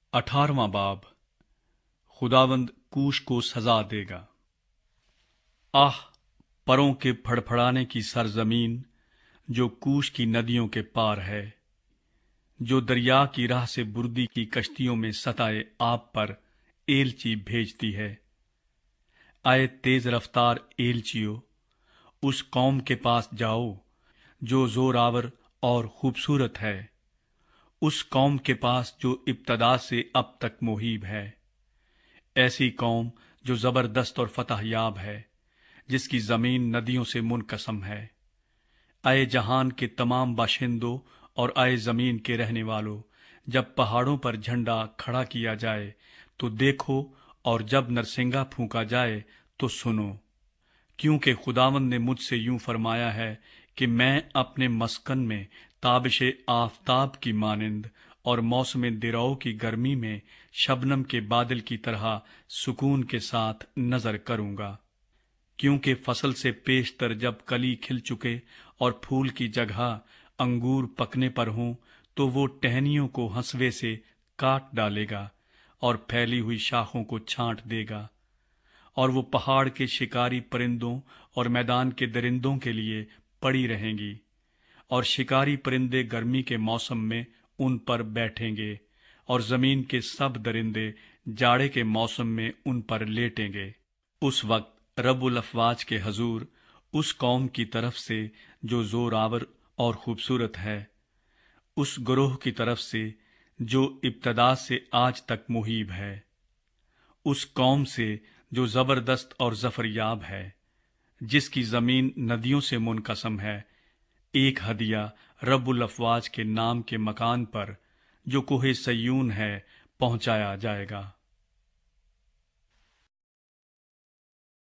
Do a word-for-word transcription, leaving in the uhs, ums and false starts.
अठारवां बाब। खुदावंद कूश को सजा देगा। आह, परों के फड़फड़ाने की सरजमीन जो कूश की नदियों के पार है, जो दरिया की राह से बुर्दी की कश्तियों में सताए आप पर एलची भेजती है। आए तेज रफ्तार एलचियो, उस कौम के पास जाओ जो जोरावर और खूबसूरत है, उस कौम के पास जो इब्तदा से अब तक मुहीब है। ऐसी कौम जो जबरदस्त और फतह याब है, जिसकी जमीन नदियों से मुनकसम है। आए जहान के तमाम बाशिंदों और आए जमीन के रहने वालों, जब पहाड़ों पर झंडा खड़ा किया जाए तो देखो, और जब नरसिंगा फूंका जाए तो सुनो। क्योंकि खुदावंद ने मुझसे यूं फरमाया है कि मैं अपने मस्कन में ताबिश आफताब की मानिंद और मौसम दिराओ की गर्मी में शबनम के बादल की तरह सुकून के साथ नजर करूंगा। क्योंकि फसल से पेशतर जब कली खिल चुके और फूल की जगह अंगूर पकने पर हों, तो वो टहनियों को हंसवे से काट डालेगा और फैली हुई शाखों को छांट देगा। और वो पहाड़ के शिकारी परिंदों और मैदान के दरिंदों के लिए पड़ी रहेंगी, और शिकारी परिंदे गर्मी के मौसम में उन पर बैठेंगे, और जमीन के सब दरिंदे जाड़े के मौसम में उन पर लेटेंगे। उस वक्त रब्बुल अफवाज के हजूर उस कौम की तरफ से जो जोरावर और खूबसूरत है, उस गुरोह की तरफ से जो इब्तदा से आज तक मुहीब है, उस कौम से जो जबरदस्त और जफरयाब है, जिसकी जमीन नदियों से मुनकसम है, एक हदिया रब्बुल अफवाज के नाम के मकान पर जो कोहे सयून है पहुंचाया जाएगा।